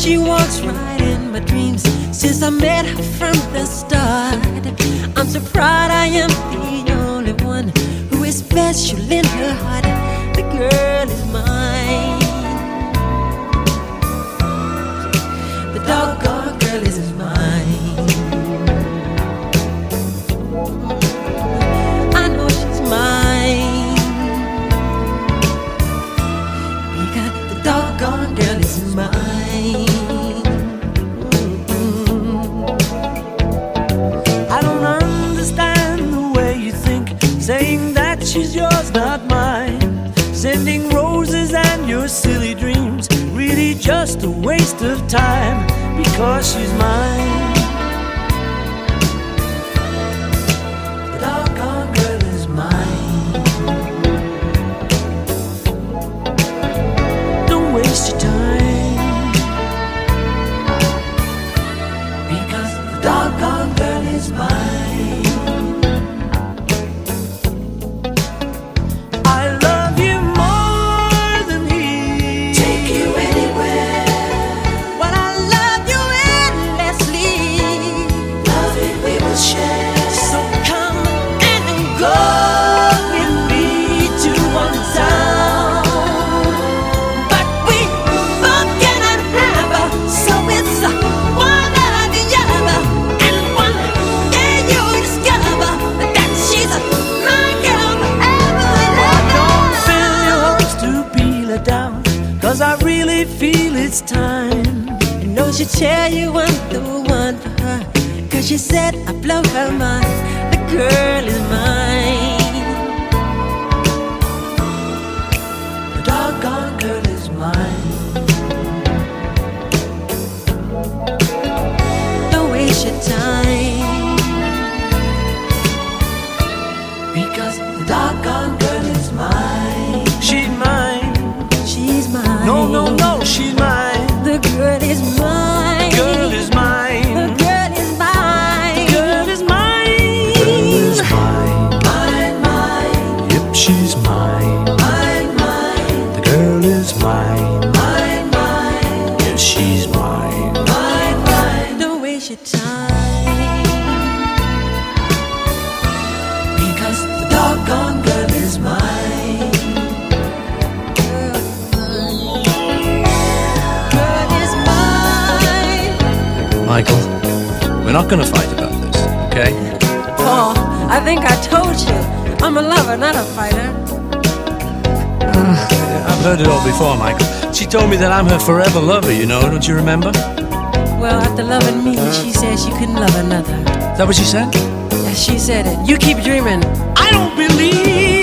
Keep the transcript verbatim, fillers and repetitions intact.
she walks right in my dreams since I met her from the start. I'm so proud I am the only one who is special in her heart. The girl is mine. The doggone girl is mine. I know she's mine because the doggone girl is mine. I don't understand the way you think, saying that she's yours, not mine. Sending roses and your silly dreams, really just a waste of time, because she's mine. The doggone girl is mine. Don't waste your time, because the doggone girl is mine. I love you more than he. Take you anywhere. Well, I love you endlessly. Love it we will share. So come and go with me to one town. But we both cannot have her, so it's a one or the other. And one day you'll discover that she's my girl forever and Don't ever. fill your hopes to be let down, cause I really feel it's time. You know she tell you I'm the one for her, cause she said I blow her mind. The girl is mine. The doggone girl is mine. Don't waste your time, Because the doggone girl is mine. She's mine. she's mine. No, no, no, she's mine. The girl is mine. Girl is The mine. girl is mine. Girl is mine. Girl is mine. Mine, mine. Yep, she's mine. Mine, mine. The girl is mine. Mine, mine. Yes, she's mine. Mine, mine. Don't waste your time, Because the doggone girl is mine. girl is mine. Michael, we're not gonna fight about this, okay? Paul, I think I told you I'm a lover, not a fighter. I've heard it all before, Michael. She told me that I'm her forever lover, you know, don't you remember? Well, after loving me, she said she couldn't love another. Is that what she said? Yeah, she said it. You keep dreaming. I don't believe